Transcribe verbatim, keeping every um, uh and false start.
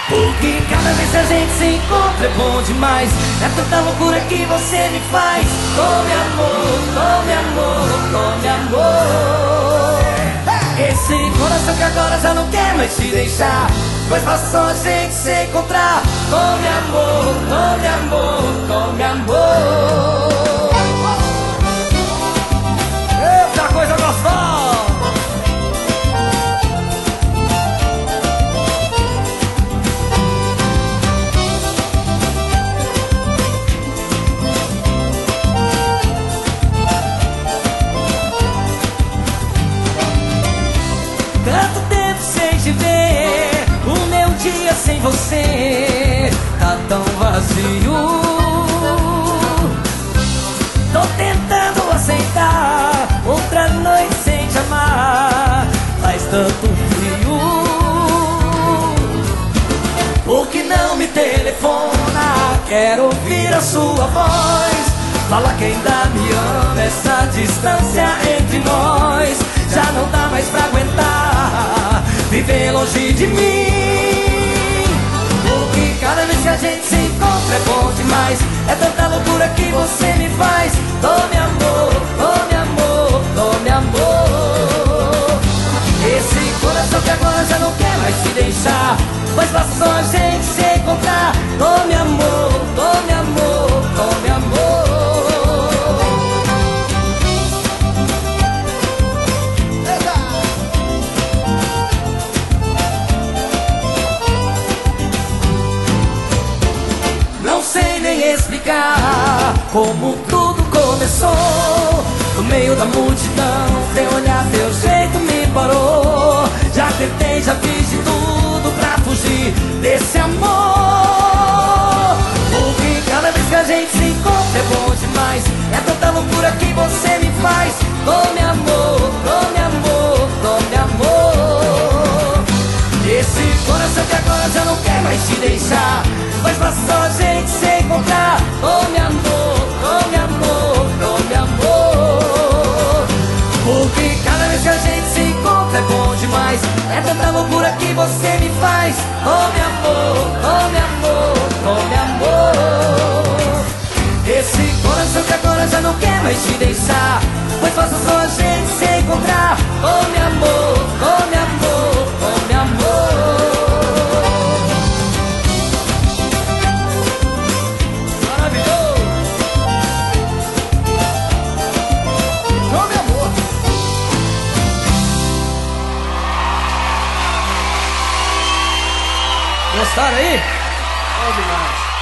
Porque cada vez que a gente se encontra é bom demais. É tanta loucura que você me faz. Tome amor, tome amor, tome amor. Esse coração que agora já não quer mais te deixar, pois passou a gente se encontrar. Tome amor, tome amor, tome amor. Eita coisa gostosa! Tanto tempo sem te ver, o meu dia sem você tá tão vazio. Tô tentando aceitar outra noite sem te amar, faz tanto frio. Por que não me telefona? Quero ouvir a sua voz. Fala que ainda me ama, essa distância entre nós já não dá mais pra aguentar viver longe de mim. Porque cada vez que a gente se encontra é bom demais. É tanta loucura que você me faz. Tome amor, tome amor, tome amor. Esse coração que agora já não quer mais te deixar, pois passou a gente se encontrar. Tome amor, tome amor, tome amor. Explicar como tudo começou. No meio da multidão, teu olhar, teu jeito me parou. Já tentei, já fiz de tudo pra fugir desse amor. Porque cada vez que a gente se encontra é bom demais. É tanta loucura que você me faz. Tome amor, tome amor, tome amor. Esse coração que agora já não quer mais te deixar, mas passou a gente se encontrar. Tome amor, tome amor, tome amor. Porque cada vez que a gente se encontra é bom demais. É tanta loucura que você me faz. Tome amor, tome amor, tome amor. Esse coração que agora já não quer mais te deixar, pois passou só a gente se encontrar. Tome amor, tome amor, tome amor. Gostaram aí? Bom demais.